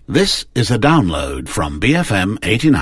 This is a download from BFM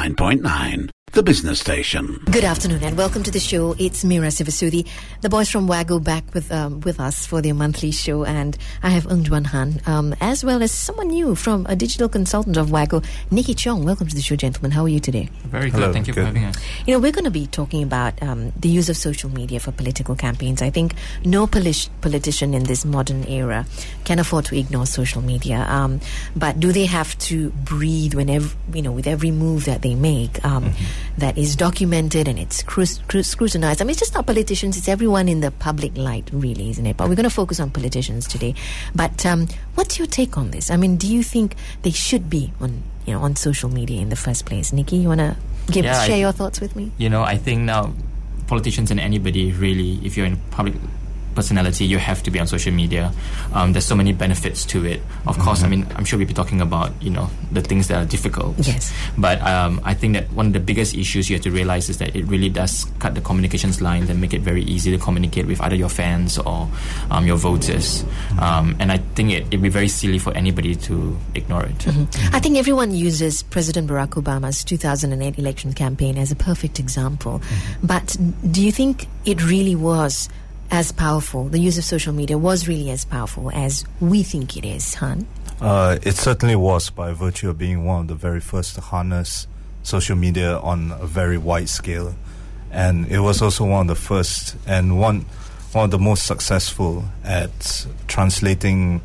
89.9, the business station. Good afternoon and welcome to the show. It's Mira Sivasudi. The boys from WAGO back with us for their monthly show, and I have Ng Juan Han, as well as someone new from a digital consultant of WAGO, Nikki Chong. Welcome to the show, gentlemen. How are you today? Very good. Hello, thank you for having us. You know, we're going to be talking about the use of social media for political campaigns. I think no politician in this modern era can afford to ignore social media. But do they have to breathe whenever, with every move that they make? That is documented and it's scrutinized. I mean, it's just not politicians, it's everyone in the public light, really, isn't it? But we're going to focus on politicians today. But what's your take on this? I mean, do you think they should be on social media in the first place? Nikki, you want to share your thoughts with me? I think now politicians and anybody, really, if you're in public personality, you have to be on social media. There's so many benefits to it. Of course, I mean, I'm sure we'll be talking about, the things that are difficult. Yes. But I think that one of the biggest issues you have to realize is that it really does cut the communications lines and make it very easy to communicate with either your fans or your voters. And I think it'd be very silly for anybody to ignore it. I think everyone uses President Barack Obama's 2008 election campaign as a perfect example. But do you think it really was as powerful, the use of social media was really as powerful as we think it is, Han? It certainly was, by virtue of being one of the very first to harness social media on a very wide scale. And it was also one of the first and one of the most successful at translating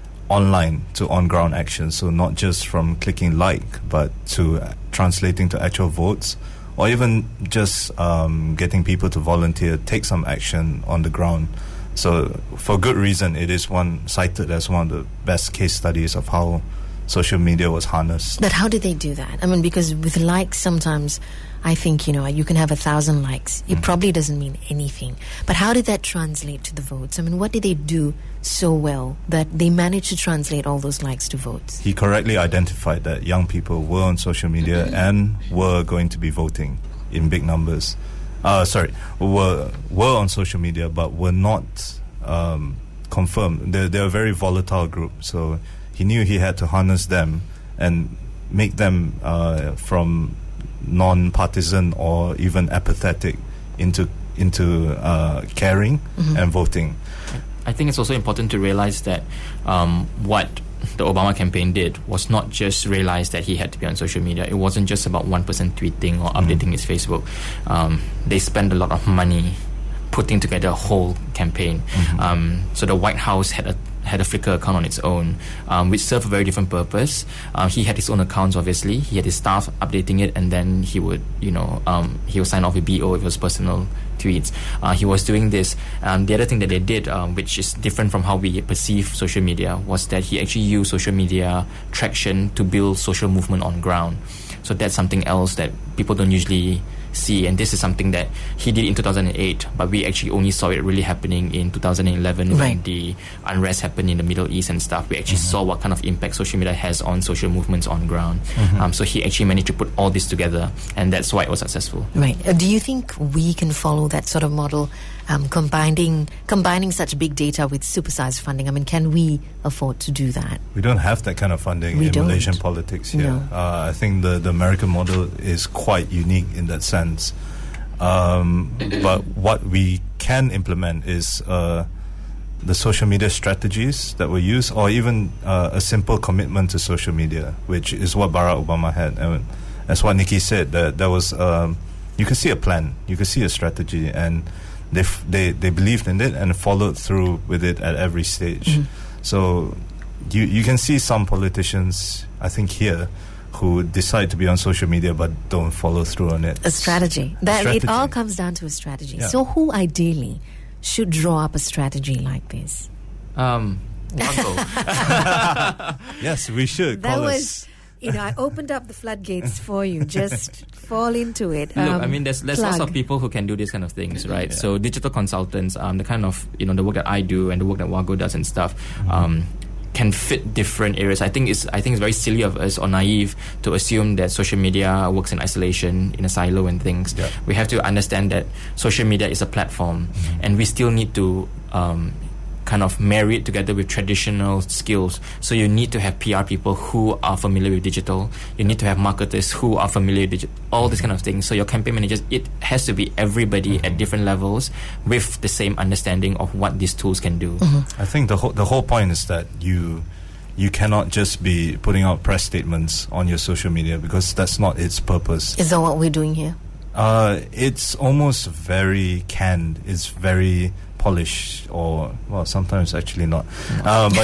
online to on-ground action. So not just from clicking like, but to translating to actual votes, or even just getting people to volunteer, take some action on the ground. So for good reason, it is cited as one of the best case studies of how social media was harnessed. But how did they do that? I mean, because with likes sometimes, I think, you can have 1,000 likes. It probably doesn't mean anything. But how did that translate to the votes? I mean, what did they do so well that they managed to translate all those likes to votes? He correctly identified that young people were on social media and were going to be voting in big numbers. Were on social media but were not confirmed. They're a very volatile group. So he knew he had to harness them and make them from non-partisan or even apathetic into caring and voting. I think it's also important to realize that what the Obama campaign did was not just realize that he had to be on social media. It wasn't just about one person tweeting or updating his Facebook. They spent a lot of money putting together a whole campaign. So the White House had a Flickr account on its own, which served a very different purpose. He had his own accounts, obviously. He had his staff updating it, and then he would, he would sign off with BO if it was personal tweets. He was doing this. The other thing that they did, which is different from how we perceive social media, was that he actually used social media traction to build social movement on ground. So that's something else that people don't usually see, and this is something that he did in 2008, but we actually only saw it really happening in 2011 when the unrest happened in the Middle East and stuff. We actually saw what kind of impact social media has on social movements on ground. So he actually managed to put all this together, and that's why it was successful. Right. Do you think we can follow that sort of model, combining such big data with supersized funding? I mean, can we afford to do that? We don't have that kind of funding in Malaysian politics here. No. I think the American model is quite unique in that sense. But what we can implement is the social media strategies that were used, or even a simple commitment to social media, which is what Barack Obama had. And that's what Nikki said. That there was you could see a plan, you could see a strategy, and they believed in it and followed through with it at every stage. So you can see some politicians, I think here, who decide to be on social media but don't follow through on it. A strategy. It all comes down to a strategy. Yeah. So who ideally should draw up a strategy like this? Yes, we should. I opened up the floodgates for you. Just fall into it. Look, I mean, there's lots of people who can do these kind of things, right? Yeah. So digital consultants, the kind of, the work that I do and the work that WAGO does and stuff, can fit different areas. I think it's very silly of us or naive to assume that social media works in isolation, in a silo and things. Yeah. We have to understand that social media is a platform, and we still need to kind of marry it together with traditional skills. So you need to have PR people who are familiar with digital. You need to have marketers who are familiar with digital. All these kind of things. So your campaign managers, it has to be everybody at different levels with the same understanding of what these tools can do. I think the whole point is that you cannot just be putting out press statements on your social media, because that's not its purpose. Is that what we're doing here? It's almost very canned. It's very polished, or well, sometimes actually not. But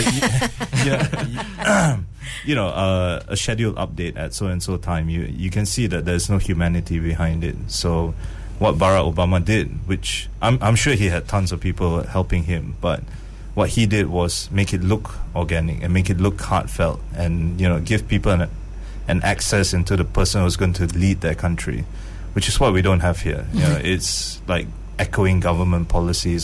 a scheduled update at so and so time. You can see that there's no humanity behind it. So, what Barack Obama did, which I'm sure he had tons of people helping him, but what he did was make it look organic and make it look heartfelt, and give people an access into the person who's going to lead their country, which is what we don't have here. It's like echoing government policies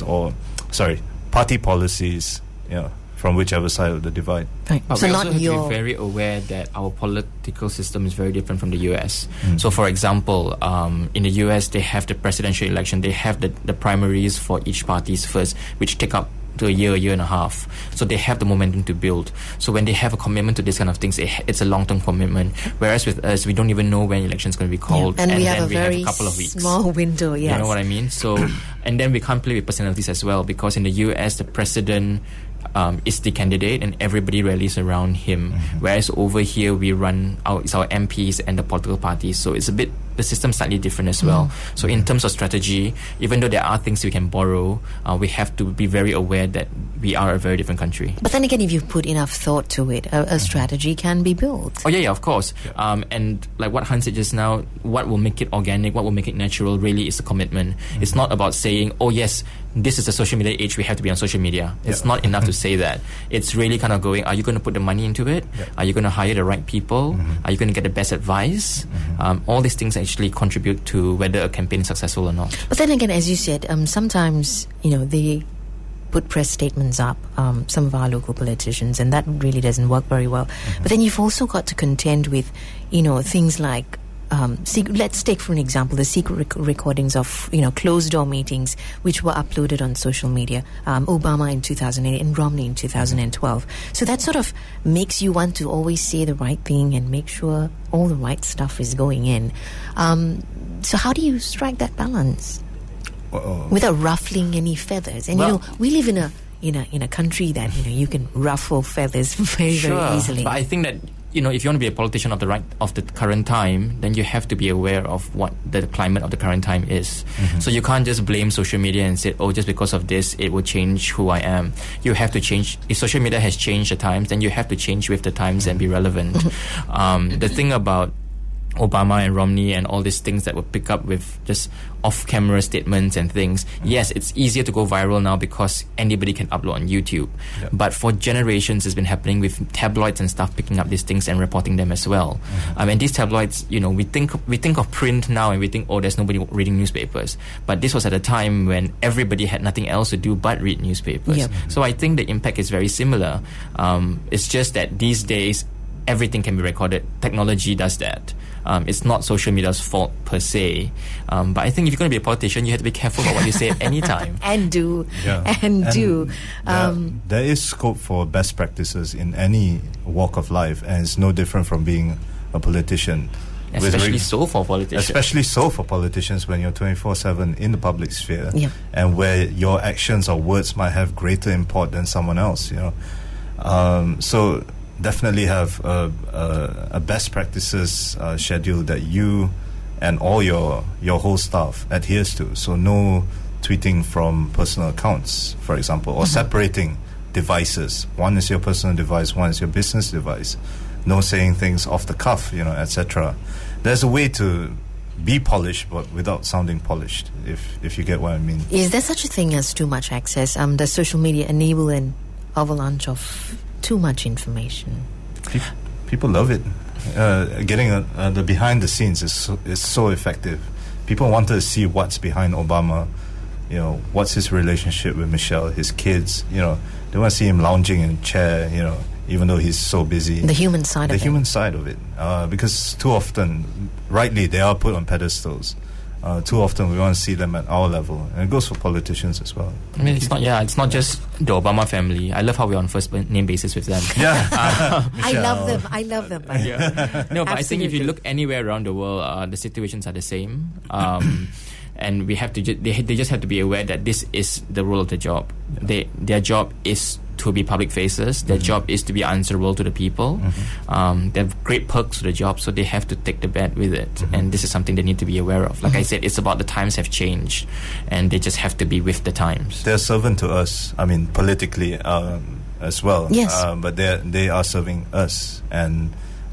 party policies, from whichever side of the divide. Right. But so we also have to be very aware that our political system is very different from the US. So, for example, in the US, they have the presidential election. They have the primaries for each parties first, which take up to a year and a half. So they have the momentum to build. So when they have a commitment to these kind of things, it's a long-term commitment. Whereas with us, we don't even know when election is going to be called, and we have a couple of weeks. Small window. Yes. You know what I mean? So, and then we can't play with personalities as well, because in the US, the president is the candidate and everybody rallies around him. Whereas over here, it's our MPs and the political parties. So it's the system's slightly different as well. So in terms of strategy, even though there are things we can borrow, we have to be very aware that we are a very different country. But then again, if you put enough thought to it, a strategy can be built. Oh yeah, of course. And like what Hans said just now, what will make it organic, what will make it natural, really is a commitment. It's not about saying, oh yes, this is the social media age, we have to be on social media. It's not enough to say that. It's really kind of going, are you going to put the money into it? Are you going to hire the right people? Are you going to get the best advice? All these things actually contribute to whether a campaign is successful or not. But then again, as you said, sometimes, they put press statements up, some of our local politicians, and that really doesn't work very well. But then you've also got to contend with, things like let's take for an example the secret recordings of closed-door meetings which were uploaded on social media, Obama in 2008 and Romney in 2012. So that sort of makes you want to always say the right thing and make sure all the right stuff is going in. So how do you strike that balance without ruffling any feathers? And we live in a country that you can ruffle feathers very very easily. But I think that if you want to be a politician of the current time, then you have to be aware of what the climate of the current time is. So you can't just blame social media and say, oh, just because of this, it will change who I am. You have to change. If social media has changed the times, then you have to change with the times and be relevant. The thing about Obama and Romney and all these things that will pick up with just off-camera statements and things. Yes, it's easier to go viral now because anybody can upload on YouTube. But for generations, it's been happening with tabloids and stuff picking up these things and reporting them as well. And these tabloids, we think of print now and we think, oh, there's nobody reading newspapers. But this was at a time when everybody had nothing else to do but read newspapers. So I think the impact is very similar. It's just that these days, everything can be recorded. Technology does that. It's not social media's fault per se. But I think if you're going to be a politician, you have to be careful about what you say at any time. And do. There is scope for best practices in any walk of life, and it's no different from being a politician. Especially so for politicians when you're 24/7 in the public sphere, and where your actions or words might have greater import than someone else. So definitely have a best practices schedule that you and all your whole staff adheres to. So no tweeting from personal accounts, for example, or separating devices. One is your personal device, one is your business device. No saying things off the cuff, etc. There's a way to be polished but without sounding polished, if you get what I mean. Is there such a thing as too much access? Does social media enable an avalanche of too much information? People love it. Getting the behind the scenes is so effective. People wanted to see what's behind Obama. What's his relationship with Michelle, his kids. They want to see him lounging in a chair. Even though he's so busy. The human side of it. Because too often, rightly, they are put on pedestals. Too often we want to see them at our level, and it goes for politicians as well. I mean, it's not just the Obama family. I love how we're on first name basis with them. Yeah, I love them. Yeah. No, but I think if you look anywhere around the world, the situations are the same. And we have to they just have to be aware that this is the role of the job. Their job is to be public faces. Their job is to be answerable to the people. They have great perks to the job, so they have to take the bet with it. And this is something they need to be aware of. Like I said, it's about the times have changed, and they just have to be with the times. They're servant to us. I mean, politically as well. Yes. But they are serving us, and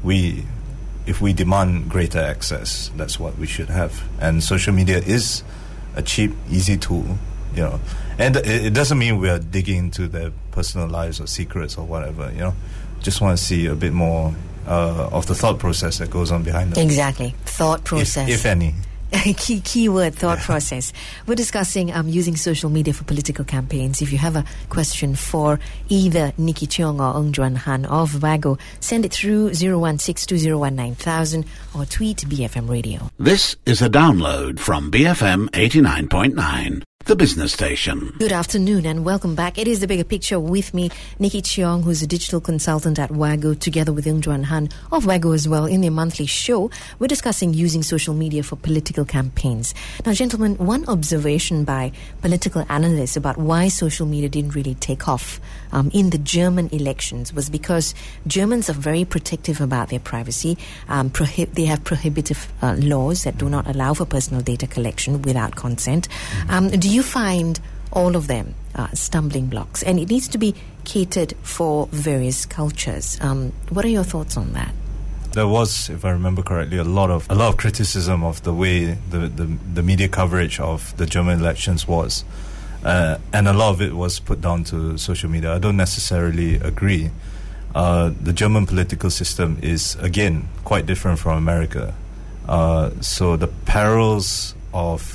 if we demand greater access, that's what we should have. And social media is a cheap, easy tool, And it doesn't mean we are digging into their personal lives or secrets or whatever, Just want to see a bit more of the thought process that goes on behind them. Exactly. Thought process. If any. Key word, thought process. We're discussing using social media for political campaigns. If you have a question for either Nicky Cheong or Ng Juan Han of WAGO, send it through 0162019,000 or tweet BFM Radio. This is a download from BFM 89.9. The business station. Good afternoon and welcome back. It is The Bigger Picture with me, Nicky Cheong, who's a digital consultant at WAGO, together with Ng Juan Han of WAGO as well. In their monthly show, we're discussing using social media for political campaigns. Now, gentlemen, one observation by political analysts about why social media didn't really take off in the German elections was because Germans are very protective about their privacy. They have prohibitive laws that do not allow for personal data collection without consent. Do you find all of them stumbling blocks? And it needs to be catered for various cultures. What are your thoughts on that? There was, if I remember correctly, a lot of criticism of the way the media coverage of the German elections was, and a lot of it was put down to social media. I don't necessarily agree. The German political system is, again, quite different from America. So the perils of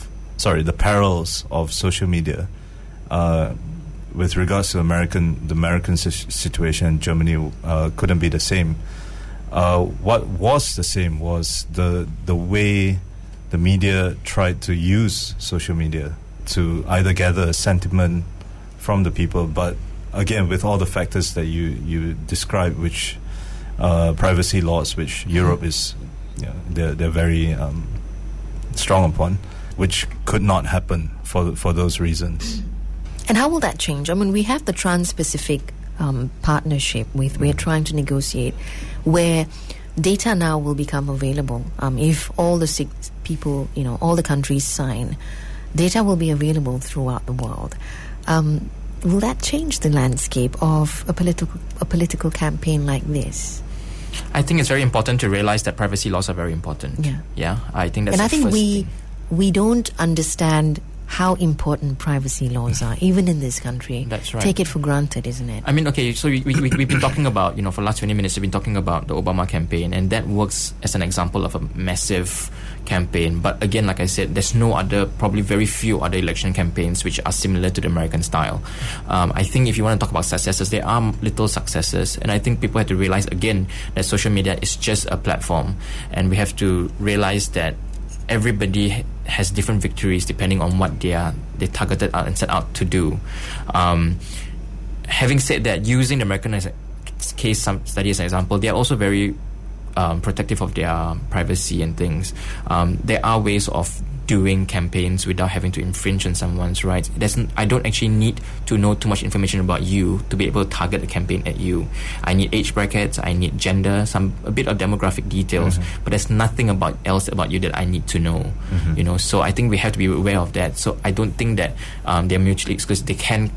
social media with regards to the American situation in Germany couldn't be the same. What was the same was the way the media tried to use social media to either gather a sentiment from the people, but again with all the factors that you described, which privacy laws, which Europe is they're very strong upon, which could not happen for those reasons. And how will that change? I mean, we have the Trans-Pacific partnership we're trying to negotiate, where data now will become available. If all the 6 people, all the countries sign, data will be available throughout the world. Will that change the landscape of a political campaign like this? I think it's very important to realize that privacy laws are very important. Yeah. I think that's the first thing. We don't understand how important privacy laws are, even in this country. That's right. Take it for granted, isn't it? I mean, okay, so we've been talking about, for the last 20 minutes, we've been talking about the Obama campaign, and that works as an example of a massive campaign. But again, like I said, there's probably very few other election campaigns which are similar to the American style. I think if you want to talk about successes, there are little successes, and I think people have to realize, again, that social media is just a platform, and we have to realize that everybody has different victories depending on what they targeted out and set out to do. Having said that, using the American case study as an example, they are also very protective of their privacy and things. There are ways of doing campaigns without having to infringe on someone's rights. I don't actually need to know too much information about you to be able to target a campaign at you. I need age brackets, I need gender, a bit of demographic details, but there's nothing else about you that I need to know. So I think we have to be aware of that. So I don't think that they're mutually exclusive. They can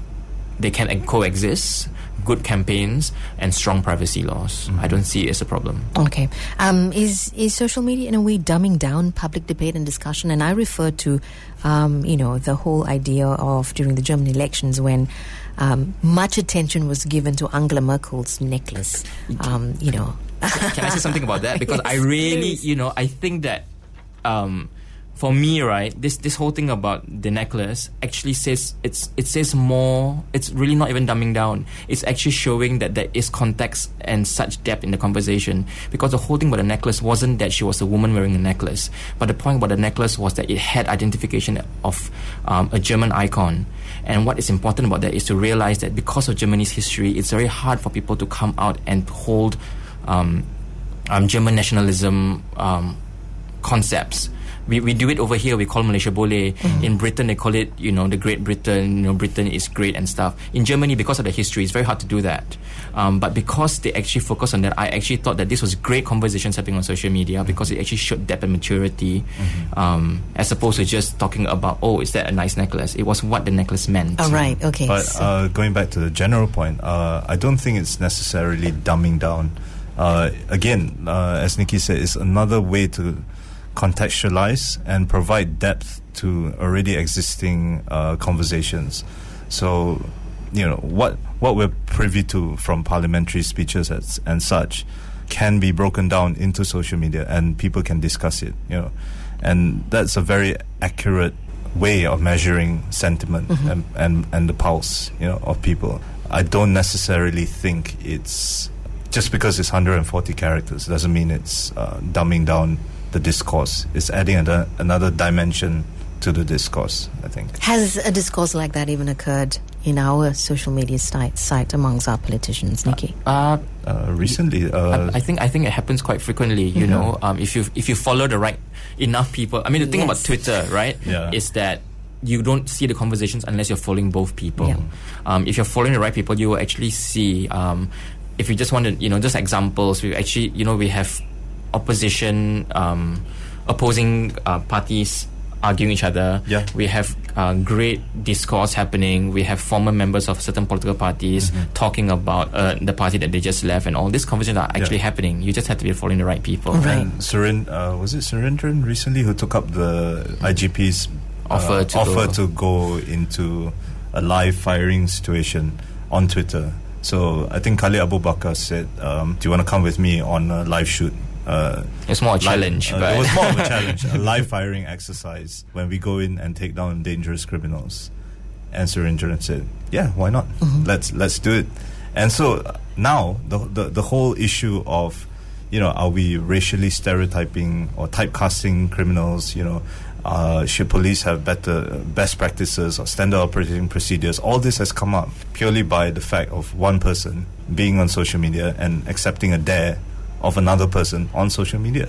coexist. Good campaigns and strong privacy laws. I don't see it as a problem. Okay. Is social media in a way dumbing down public debate and discussion? And I refer to, the whole idea of during the German elections when much attention was given to Angela Merkel's necklace. Can I say something about that? Because I really, I think that for me, right, this whole thing about the necklace actually says it says more. It's really not even dumbing down. It's actually showing that there is context and such depth in the conversation, because the whole thing about the necklace wasn't that she was a woman wearing a necklace, but the point about the necklace was that it had identification of a German icon. And what is important about that is to realize that because of Germany's history, it's very hard for people to come out and hold German nationalism concepts. We do it over here. We call Malaysia Boleh. In Britain, they call it, the Great Britain. Britain is great and stuff. In Germany, because of the history, it's very hard to do that. But because they actually focus on that, I actually thought that this was great conversations happening on social media, because it actually showed depth and maturity, as opposed to just talking about, is that a nice necklace? It was what the necklace meant. Oh, right. Okay. But going back to the general point, I don't think it's necessarily dumbing down. Again, as Nikki said, it's another way to contextualize and provide depth to already existing conversations. So, what we're privy to from parliamentary speeches and such can be broken down into social media, and people can discuss it. And that's a very accurate way of measuring sentiment and the pulse, of people. I don't necessarily think it's just because it's 140 characters doesn't mean it's dumbing down the discourse. Is adding another dimension to the discourse, I think. Has a discourse like that even occurred in our social media site amongst our politicians, Nikki? Recently, I think it happens quite frequently. If you follow the right enough people. I mean, the thing about Twitter, right, is that you don't see the conversations unless you're following both people. Yeah. If you're following the right people, you will actually see. If you just want to, just examples, we actually, we have opposition, opposing parties arguing each other. Yeah. We have great discourse happening. We have former members of certain political parties talking about the party that they just left, and all these conversations are actually happening. You just have to be following the right people. Right. And was it Surendran recently who took up the IGP's offer to go into a live firing situation on Twitter? So I think Khalid Abu Bakar said, do you want to come with me on a live shoot? It's more a challenge. It was more of a challenge, a live firing exercise when we go in and take down dangerous criminals. And Surendran said, yeah, why not? Let's do it. And so now the whole issue of, are we racially stereotyping or typecasting criminals? Should police have best practices or standard operating procedures? All this has come up purely by the fact of one person being on social media and accepting a dare of another person on social media.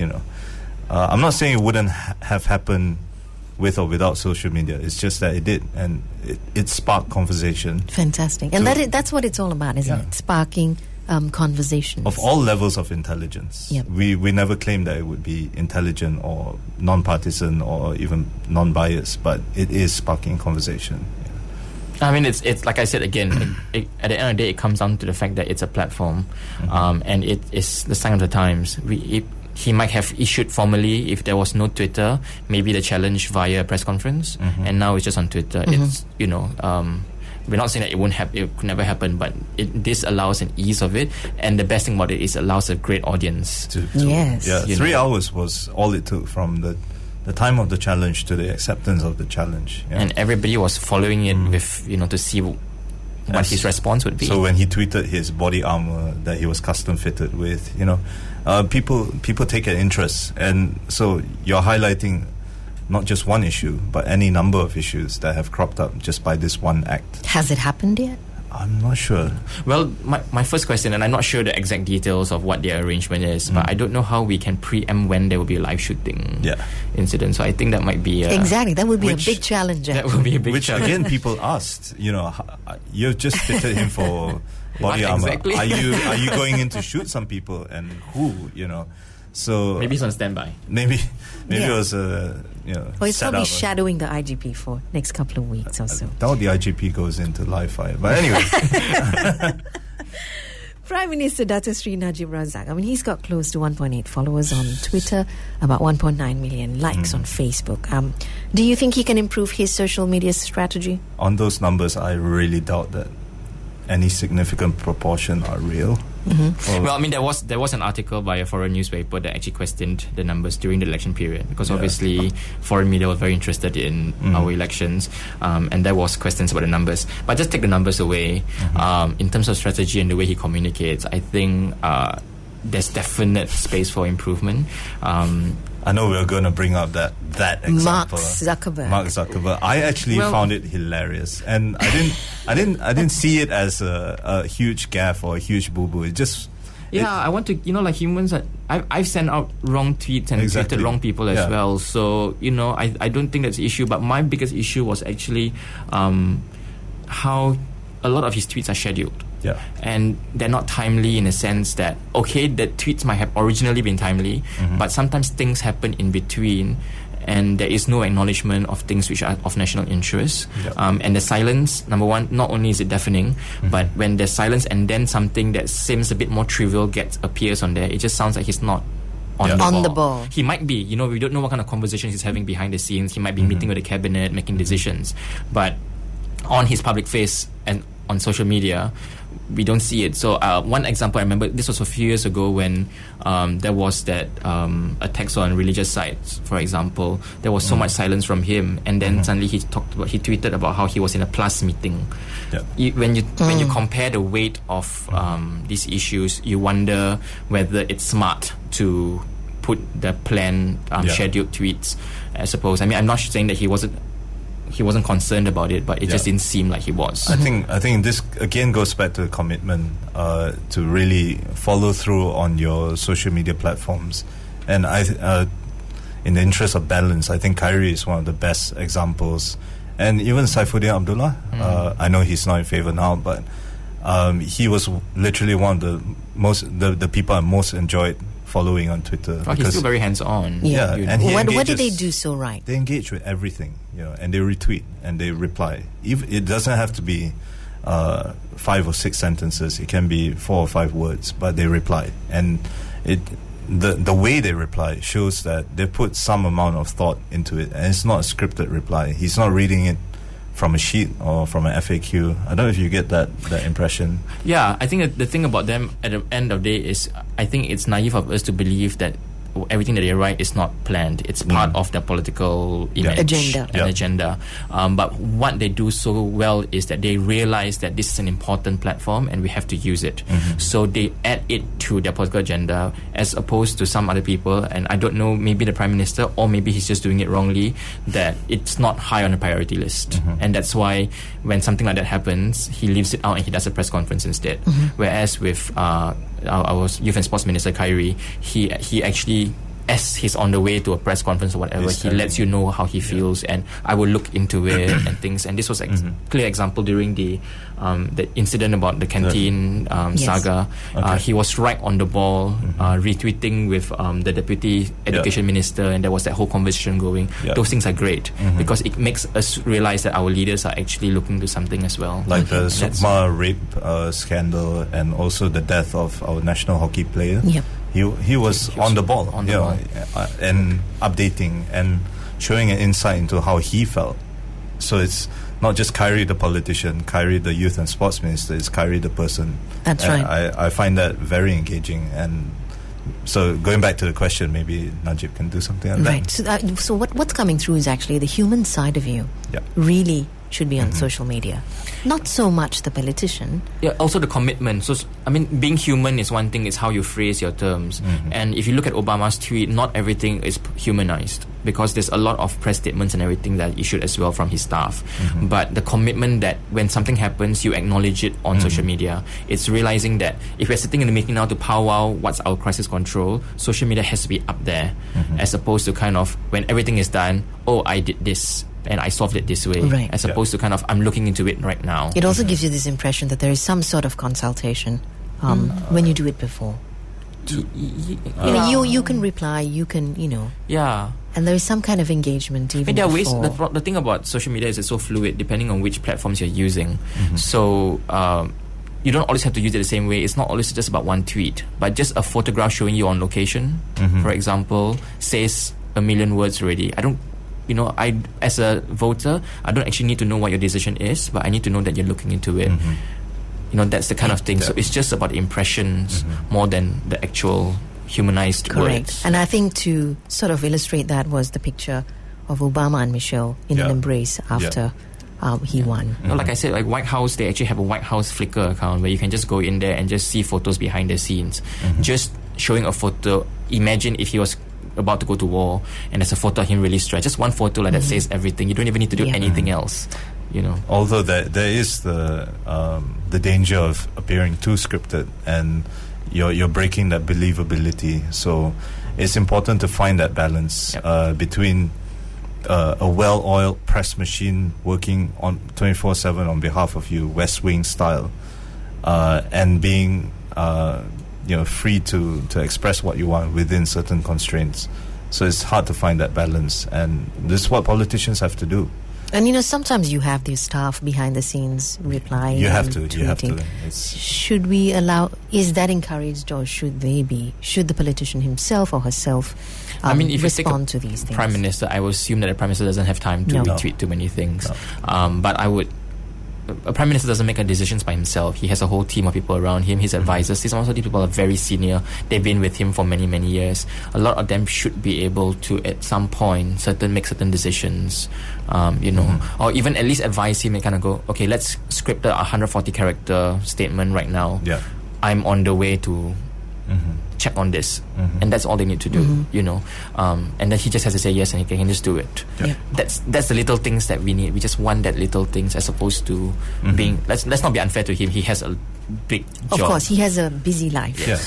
I'm not saying it wouldn't have happened with or without social media. It's just that it did, and it sparked conversation. Fantastic. And that's what it's all about, isn't it? Sparking conversations of all levels of intelligence. Yep. We never claimed that it would be intelligent or non-partisan or even non-biased, but it is sparking conversation. I mean, it's like I said again. At the end of the day, it comes down to the fact that it's a platform, and it is the sign of the times. He might have issued formally if there was no Twitter, maybe the challenge via a press conference, and now it's just on Twitter. It's we're not saying that it could never happen, but this allows an ease of it, and the best thing about it is it allows a great audience. Yes. Yeah, 3 hours was all it took from the time of the challenge to the acceptance of the challenge. Yeah. And everybody was following it with, to see what his response would be. So when he tweeted his body armor that he was custom fitted with, people take an interest. And so you're highlighting not just one issue, but any number of issues that have cropped up just by this one act. Has it happened yet? I'm not sure. Well, my first question, and I'm not sure the exact details of what their arrangement is, but I don't know how we can preempt when there will be a live shooting incident. So I think that might be... exactly, that would be a big challenge. That would be a big challenge. Which, again, people asked, you've just fitted him for body armor. Exactly? Are you going in to shoot some people, and who, So maybe he's on standby. Maybe it was a Or he's probably shadowing the IGP for next couple of weeks or so. I doubt the IGP goes into live fire. But anyway. Prime Minister Dato Sri Najib Razak, he's got close to 1.8 followers on Twitter, about 1.9 million likes on Facebook. Do you think he can improve his social media strategy? On those numbers, I really doubt that any significant proportion are real. Well, I mean, there was an article by a foreign newspaper that actually questioned the numbers during the election period, because obviously foreign media was very interested in our elections, and there was questions about the numbers. But just take the numbers away. In terms of strategy and the way he communicates, I think there's definite space for improvement. I know we're going to bring up that example. Mark Zuckerberg. I actually found it hilarious, and I didn't see it as a huge gaffe or a huge boo-boo. It just I want to, like humans, I've sent out wrong tweets and tweeted wrong people as well. So I don't think that's the issue. But my biggest issue was actually how a lot of his tweets are scheduled. Yeah. And they're not timely in a sense that, okay, the tweets might have originally been timely, but sometimes things happen in between and there is no acknowledgement of things which are of national interest. And the silence, number one, not only is it deafening, but when there's silence and then something that seems a bit more trivial appears on there, it just sounds like he's not on the ball. He might be, we don't know what kind of conversations he's having behind the scenes. He might be meeting with the cabinet, making decisions, but on his public face and on social media, we don't see it. So one example I remember, this was a few years ago when there was that attacks on religious sites, for example. There was so much silence from him, and then suddenly he tweeted about how he was in a PLUS meeting. When you compare the weight of these issues, you wonder whether it's smart to put the planned scheduled tweets, I suppose. I mean, I'm not saying that he wasn't concerned about it, but it just didn't seem like he was. I think this again goes back to the commitment to really follow through on your social media platforms. And in the interest of balance, I think Kyrie is one of the best examples. And even Saifuddin Abdullah, I know he's not in favor now, but he was literally one of the people I most enjoyed following on Twitter. He's still very hands-on. And what did they do so right? They engage with everything, and they retweet and they reply. It doesn't have to be 5 or 6 sentences. It can be 4 or 5 words, but they reply. And the way they reply shows that they put some amount of thought into it, and it's not a scripted reply. He's not reading it from a sheet or from an FAQ. I don't know if you get that impression. Yeah, I think the thing about them at the end of the day is, I think it's naive of us to believe that everything that they write is not planned. It's part of their political image agenda. But what they do so well is that they realize that this is an important platform and we have to use it. So they add it to their political agenda, as opposed to some other people, and I don't know, maybe the Prime Minister, or maybe he's just doing it wrongly, that it's not high on the priority list. And that's why when something like that happens, he leaves it out and he does a press conference instead. Whereas with our Youth and Sports Minister Kyrie, he actually, as he's on the way to a press conference or whatever, he lets you know how he feels, and I will look into it and things. And this was a clear example during the incident about the canteen saga. He was right on the ball, retweeting with the Deputy Education Minister, and there was that whole conversation going. Those things are great because it makes us realize that our leaders are actually looking to something as well. Like the Sukma rape scandal, and also the death of our national hockey player. He was on the ball, and updating and showing an insight into how he felt. So it's not just Kyrie the politician, Kyrie the Youth and Sports Minister, it's Kyrie the person. That's right. I find that very engaging. And so going back to the question, maybe Najib can do something on that. Right. So what's coming through is actually the human side of you really should be on social media. Not so much the politician. Yeah, also the commitment. So, I mean, being human is one thing, it's how you phrase your terms. And if you look at Obama's tweet, not everything is humanized, because there's a lot of press statements and everything that issued as well from his staff. But the commitment that when something happens, you acknowledge it on social media. It's realizing that if we're sitting in the meeting now to powwow what's our crisis control, social media has to be up there, as opposed to kind of when everything is done, oh, I did this and I solved it this way, as opposed to kind of I'm looking into it right now. It also gives you this impression that there is some sort of consultation when you do it before. You can reply, you can, and there is some kind of engagement even there are before. ways. The thing about social media is it's so fluid depending on which platforms you're using. So you don't always have to use it the same way. It's not always just about one tweet, but just a photograph showing you on location, for example, says a million words already. I as a voter, I don't actually need to know what your decision is, but I need to know that you're looking into it. that's the kind of thing. So it's just about impressions more than the actual humanized Correct. words. And I think to sort of illustrate that was the picture of Obama and Michelle in an embrace after he won. Like I said, like White House, they actually have a White House Flickr account where you can just go in there and just see photos behind the scenes. Just showing a photo. Imagine if he was about to go to war and there's a photo of him really stressed. Just one photo like that says everything. You don't even need to do anything else. Although there is the danger of appearing too scripted, and you're breaking that believability. So it's important to find that balance between a well-oiled press machine working on 24/7 on behalf of you, West Wing style, and being free to express what you want within certain constraints. So it's hard to find that balance, and this is what politicians have to do. And sometimes you have this staff behind the scenes replying. You have to. Should we allow? Is that encouraged, or should the politician himself or herself if respond you to these things? Prime Minister, I would assume that the Prime Minister doesn't have time to retweet too many things. But I would. A Prime Minister doesn't make decisions by himself. He has a whole team of people around him, his advisors. These people are very senior. They've been with him for many, many years. A lot of them should be able to, at some point, make certain decisions, or even at least advise him and kind of go, okay, let's script a 140-character statement right now. Yeah. I'm on the way to check on this, and that's all they need to do, and then he just has to say yes, and he can just do it. That's the little things that we need. We just want that little things, as opposed to being. Let's not be unfair to him. He has a big job. Of course, he has a busy life. Yes.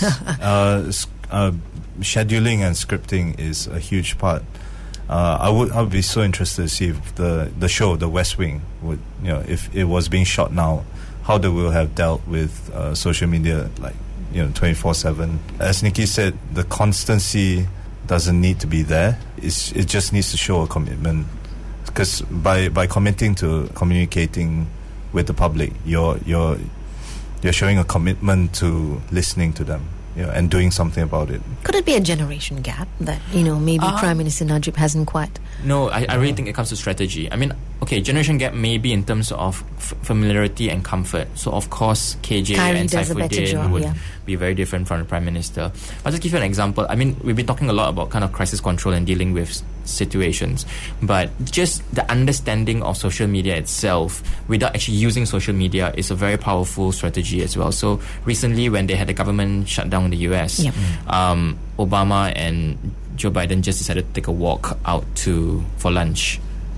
Scheduling and scripting is a huge part. I would be so interested to see if the show, The West Wing, would if it was being shot now, how they will have dealt with social media, like 24/7. As Nikki said, the constancy doesn't need to be there. It just needs to show a commitment, because by committing to communicating with the public, you're showing a commitment to listening to them, and doing something about it. Could it be a generation gap that maybe Prime Minister Najib hasn't quite? No, I really think it comes to strategy. Generation gap maybe in terms of familiarity and comfort. So of course, KJ and Saifuddin would be very different from the Prime Minister. I'll just give you an example. We've been talking a lot about kind of crisis control and dealing with situations, but just the understanding of social media itself without actually using social media is a very powerful strategy as well. So recently, when they had a government shutdown in the US, Obama and Joe Biden just decided to take a walk out for lunch.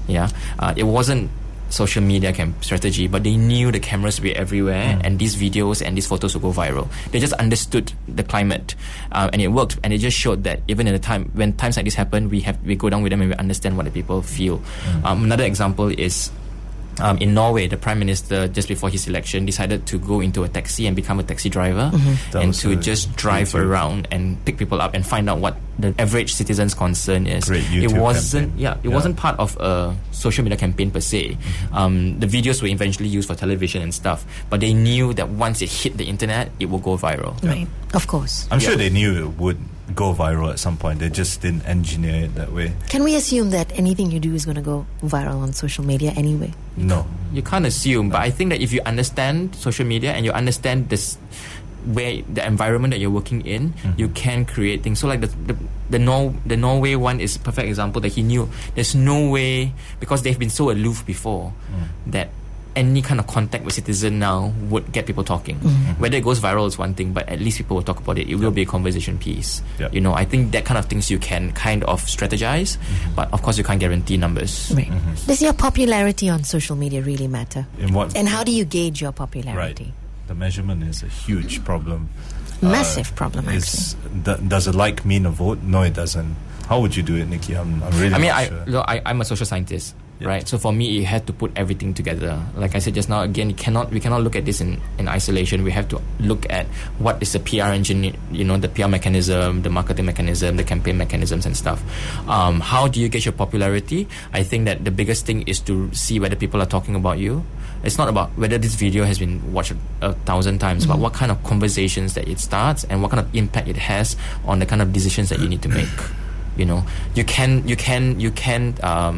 It wasn't social media strategy, but they knew the cameras were everywhere, and these videos and these photos would go viral. They just understood the climate, and it worked. And it just showed that even in when times like this happen, we go down with them and we understand what the people feel. Another example is, in Norway, the Prime Minister, just before his election, decided to go into a taxi and become a taxi driver, and to just drive around and pick people up and find out what the average citizen's concern is. It wasn't part of a social media campaign per se. The videos were eventually used for television and stuff, but they knew that once it hit the internet, it would go viral. Right, of course. I'm sure they knew it would go viral at some point. They just didn't engineer it that way. Can we assume that anything you do is going to go viral on social media anyway? No. You can't assume, but I think that if you understand social media and you understand this, where the environment that you're working in, you can create things. So like the Norway one is a perfect example that he knew there's no way, because they've been so aloof before, that any kind of contact with citizen now would get people talking. Whether it goes viral is one thing, but at least people will talk about it. It will be a conversation piece. I think that kind of things you can kind of strategize, but of course you can't guarantee numbers. Right. Does your popularity on social media really matter? In what? And how do you gauge your popularity? Right. The measurement is a huge problem. Massive problem, actually. Does a like mean a vote? No, it doesn't. How would you do it, Nikki? I'm really not sure. I'm a social scientist. Right, so for me, it had to put everything together. Like I said just now, again, we cannot look at this in isolation. We have to look at what is the PR engine, the PR mechanism, the marketing mechanism, the campaign mechanisms and stuff. How do you get your popularity? I think that the biggest thing is to see whether people are talking about you. It's not about whether this video has been watched 1,000 times, but what kind of conversations that it starts and what kind of impact it has on the kind of decisions that you need to make. You can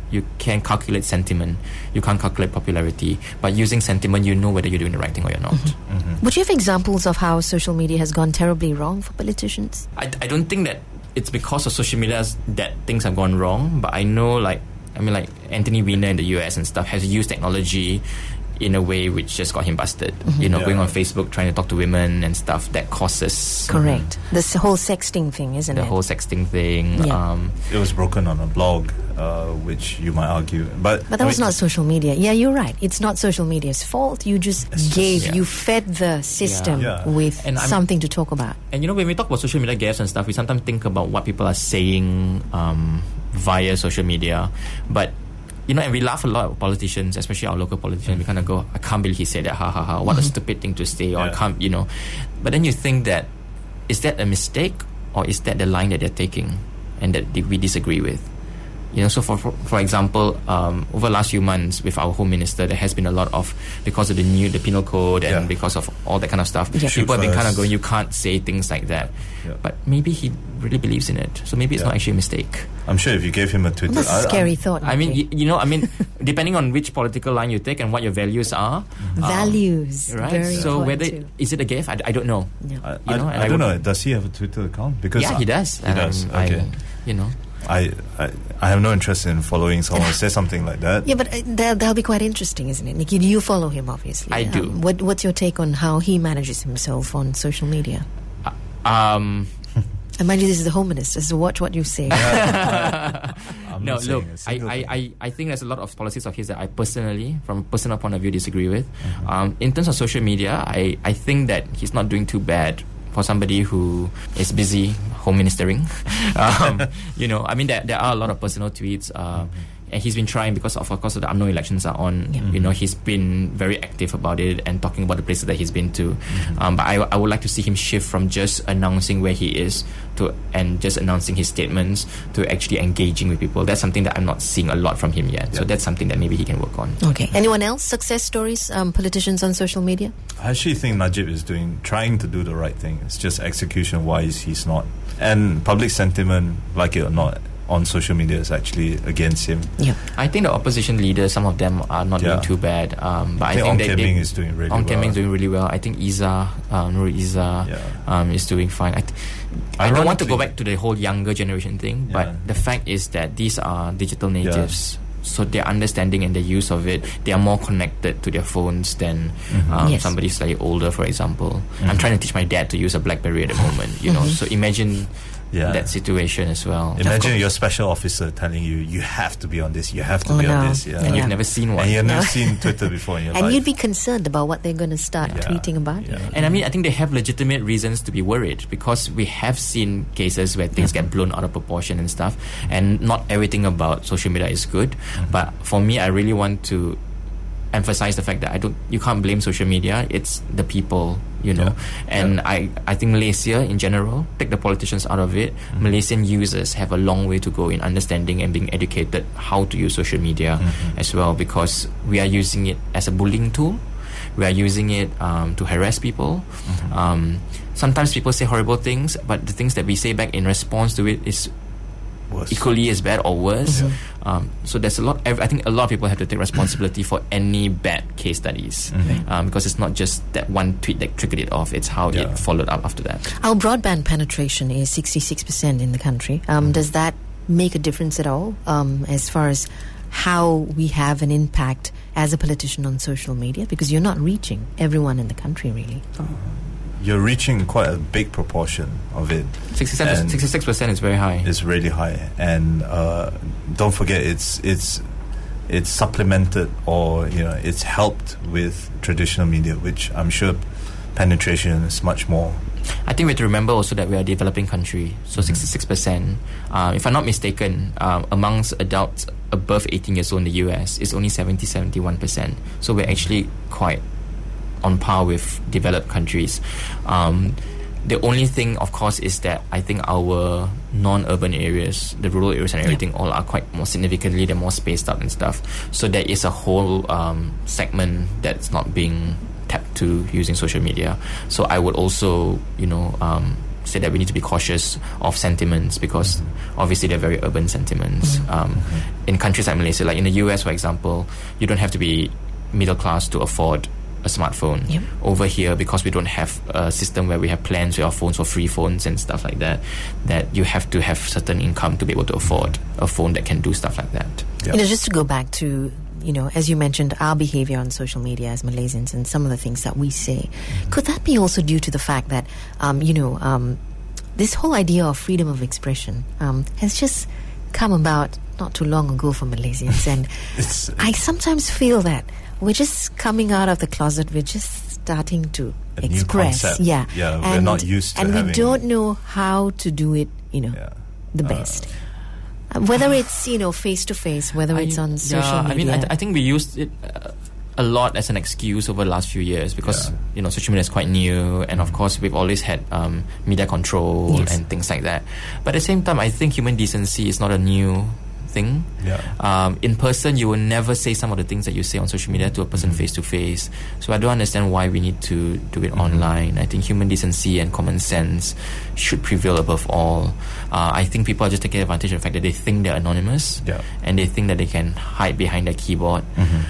You can calculate sentiment. You can't calculate popularity. But using sentiment, you know whether you're doing the right thing or you're not. Would you have examples of how social media has gone terribly wrong for politicians? I don't think that it's because of social media that things have gone wrong. But I know, like Anthony Weiner in the US and stuff has used technology in a way which just got him busted. Going on Facebook, trying to talk to women and stuff, that causes... Correct. This whole sexting thing, isn't it? The whole sexting thing. Yeah. It was broken on a blog, which you might argue. But that was not social media. Yeah, you're right. It's not social media's fault. You just you fed the system with something to talk about. And when we talk about social media gaffes and stuff, we sometimes think about what people are saying via social media. But and we laugh a lot at politicians, especially our local politicians. We kind of go, I can't believe he said that, ha ha ha, what a stupid thing to say, or I can't, But then you think that, is that a mistake, or is that the line that they're taking and that we disagree with? So for example, over the last few months with our Home Minister, there has been a lot of, because of the penal code and because of all that kind of stuff, people have been kind of going, you can't say things like that. But maybe he really believes in it. So maybe it's not actually a mistake. I'm sure if you gave him a Twitter... That's a scary thought. I mean, depending on which political line you take and what your values are. Values. Right? Very so whether... too. Is it a gaffe? I don't know. Yeah. I don't know. Does he have a Twitter account? Because he does. He does. Okay. I have no interest in following someone who says something like that. Yeah, but that'll be quite interesting, isn't it, Nicky? You follow him, obviously. I do. What's your take on how he manages himself on social media? And mind you, this is the Home Minister, so watch what you say. No, look, I think there's a lot of policies of his that I personally, from a personal point of view, disagree with. In terms of social media, I think that he's not doing too bad for somebody who is busy home ministering. There are a lot of personal tweets. And he's been trying because of course the UMNO elections are on. He's been very active about it and talking about the places that he's been to. But I would like to see him shift from just announcing where he is and just announcing his statements to actually engaging with people. That's something that I'm not seeing a lot from him yet. So that's something that maybe he can work on. Okay. Anyone else? Success stories, politicians on social media? I actually think Najib is trying to do the right thing. It's just execution-wise, he's not. And public sentiment, like it or not, on social media is actually against him. Yeah, I think the opposition leaders, some of them are not doing too bad. But I think Ong Kian Ming is doing really well. Ong Kian Ming is doing really well. I think Nurul Izzah is doing fine. I don't want to go back to the whole younger generation thing, but the fact is that these are digital natives. So their understanding and the use of it, they are more connected to their phones than somebody slightly older, for example. I'm trying to teach my dad to use a BlackBerry at the moment, So imagine that situation as well. Imagine your special officer telling you have to be on this, you have to be on this. And you've never seen one. And you've never seen Twitter before in your life. And you'd be concerned about what they're going to start tweeting about. And I think they have legitimate reasons to be worried, because we have seen cases where things get blown out of proportion and stuff, and not everything about social media is good. But for me, I really want to emphasize the fact that you can't blame social media, it's the people, and I think Malaysia in general, take the politicians out of it, Malaysian users have a long way to go in understanding and being educated how to use social media as well, because we are using it as a bullying tool, we are using it to harass people. Sometimes people say horrible things, but the things that we say back in response to it is worse. Equally as bad or worse. So there's a lot. I think a lot of people have to take responsibility for any bad case studies, because it's not just that one tweet that triggered it off. It's how it followed up after that. Our broadband penetration is 66% in the country. Does that make a difference at all as far as how we have an impact as a politician on social media? Because you're not reaching everyone in the country, really. You're reaching quite a big proportion of it. 66% is very high. It's really high, and don't forget, it's supplemented, or it's helped with traditional media, which I'm sure penetration is much more. I think we have to remember also that we are a developing country. So 66%, if I'm not mistaken, amongst adults above 18 years old in the US, it's only 71%. So we're actually quite on par with developed countries. The only thing, of course, is that I think our non-urban areas, the rural areas and everything, all are quite more significantly, they're more spaced out and stuff. So there is a whole segment that's not being tapped to using social media. So I would also, say that we need to be cautious of sentiments because obviously they're very urban sentiments. In countries like Malaysia, like in the US, for example, you don't have to be middle class to afford a smartphone. Over here, because we don't have a system where we have plans with our phones for free phones and stuff like that, that you have to have certain income to be able to afford a phone that can do stuff like that. Just to go back to, as you mentioned, our behavior on social media as Malaysians and some of the things that we say, could that be also due to the fact that, this whole idea of freedom of expression has just come about not too long ago for Malaysians, and I sometimes feel that we're just coming out of the closet. We're just starting to express. We're not used to and having, we don't know how to do it, the best. Whether it's, face to face, whether it's on social media. I think we used it a lot as an excuse over the last few years because, social media is quite new, and of course we've always had media control and things like that. But at the same time, I think human decency is not a new thing. In person, you will never say some of the things that you say on social media to a person face to face. So I don't understand why we need to do it online. I think human decency and common sense should prevail above all. I think people are just taking advantage of the fact that they think they're anonymous and they think that they can hide behind their keyboard.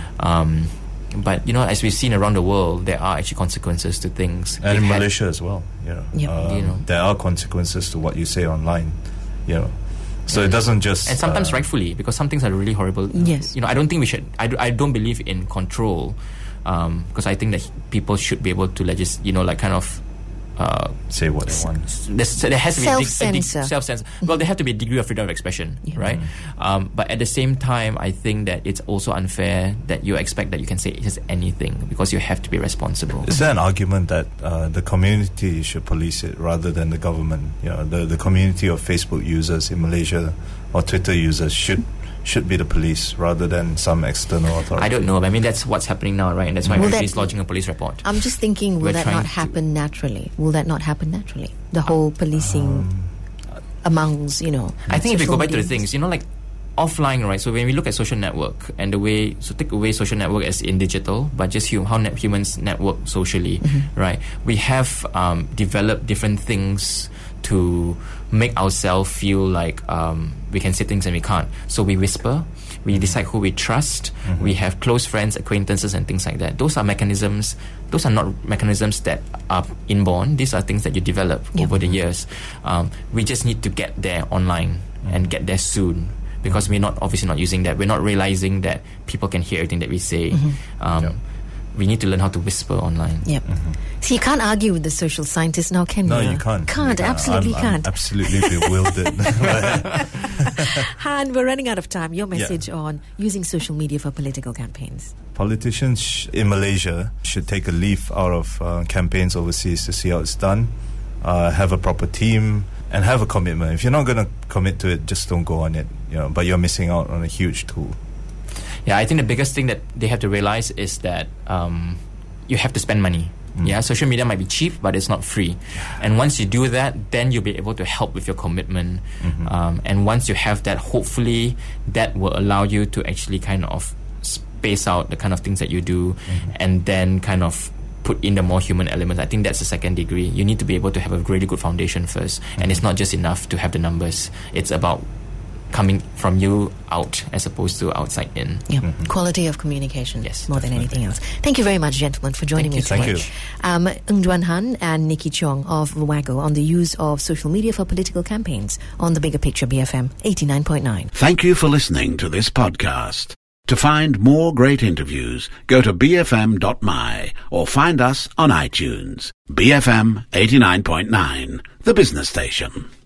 But as we've seen around the world, there are actually consequences to things. And in Malaysia as well. There are consequences to what you say online. So it doesn't just... And sometimes rightfully, because some things are really horrible. Yes. I don't think we should... I don't believe in control, because I think that people should be able to say what they want. There has to be self-censor. Self-censor. Well, there has to be a degree of freedom of expression, right? But at the same time, I think that it's also unfair that you expect that you can say just anything because you have to be responsible. Is there an argument that the community should police it rather than the government? The community of Facebook users in Malaysia or Twitter users should be the police rather than some external authority? I don't know. I mean, that's what's happening now, right? And that's why everybody is lodging a police report. I'm just thinking, will that not happen naturally? Will that not happen naturally? The whole policing amongst, I think if we go back to the things, offline, right? So when we look at social network and take away social network as in digital, but just how humans network socially, right? We have developed different things to make ourselves feel like we can say things and we can't. So we whisper, we decide who we trust, we have close friends, acquaintances and things like that. Those are mechanisms. Those are not mechanisms that are inborn. These are things that you develop over the years. We just need to get there online and get there soon, because we're obviously not using that. We're not realizing that people can hear everything that we say. We need to learn how to whisper online. So you can't argue with the social scientists now, can you? No, you can't. Absolutely can't. I'm absolutely bewildered. Han, we're running out of time. Your message on using social media for political campaigns. Politicians in Malaysia should take a leaf out of campaigns overseas to see how it's done. Have a proper team and have a commitment. If you're not going to commit to it, just don't go on it. But you're missing out on a huge tool. Yeah, I think the biggest thing that they have to realize is that you have to spend money. Social media might be cheap, but it's not free. And once you do that, then you'll be able to help with your commitment. And once you have that, hopefully that will allow you to actually kind of space out the kind of things that you do and then kind of put in the more human elements. I think that's the second degree. You need to be able to have a really good foundation first. And it's not just enough to have the numbers. It's about coming from you out as opposed to outside in. Quality of communication, more than anything else. Thank Thank you very much, gentlemen, for joining me today. Thank you. Ng Duan Han and Nikki Chong of WAGO on the use of social media for political campaigns on The Bigger Picture, BFM 89.9. Thank you for listening to this podcast. To find more great interviews, go to bfm.my or find us on iTunes. BFM 89.9, the business station.